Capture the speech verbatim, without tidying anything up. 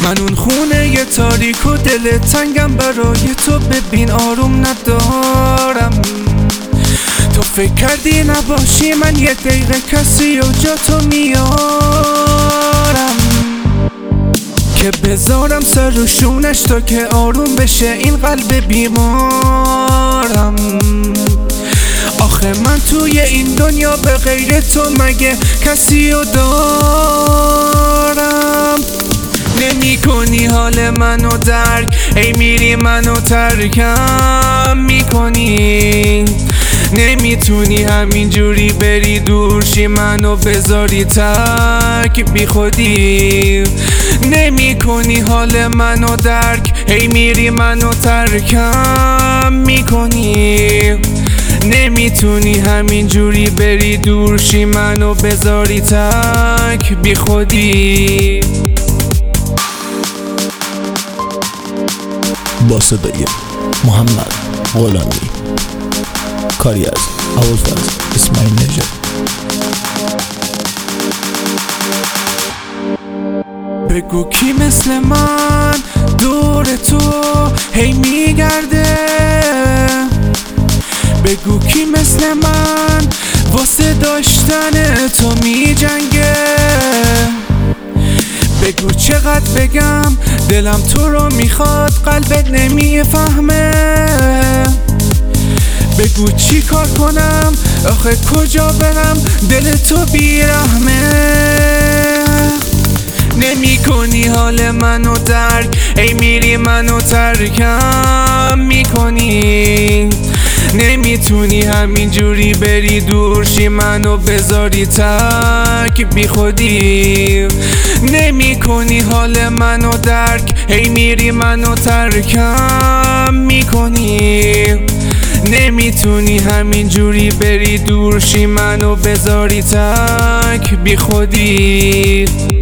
من اون خونه ی تاریک و دل تنگم برای تو، ببین آروم ندارم. تو فکر کردی نباشی من یه دقیقه کسی و جا تو میارم، که بذارم سر و شونش تا که آروم بشه این قلب بیمارم. آخه من توی این دنیا به غیر تو مگه کسی رو دارم؟ نمی کنی حال منو درک، ای میری منو ترکم میکنی. نمیتونی همینجوری بری دورشی منو بذاری تک بی خودی. نمی کنی حال منو درک، ای میری منو ترکم میکنی. نمیتونی همینجوری بری دورشی منو بذاری تک بی خودی. با صدای محمد غلامی، کاری از ابوالفضل اسماعیل نژاد. بگو کی مثل من دور تو هی میگرده، بگو کی مثل من واسه داشتن تو میجنگه. بگو چقدر بگم دلم تو رو میخواد قلبت نمیفهمه. بگو چی کار کنم آخه کجا برم دل تو بیرحمه. نمی کنی حال منو درک، ای میری منو ترکم میکنی. نمیتونی همینجوری بری دورشی منو بذاری تک بی خودی. نمی کنی حال منو درک، ای میری منو ترکم میکنی. نمیتونی همینجوری بری دورشی منو بذاری تک بی خودی.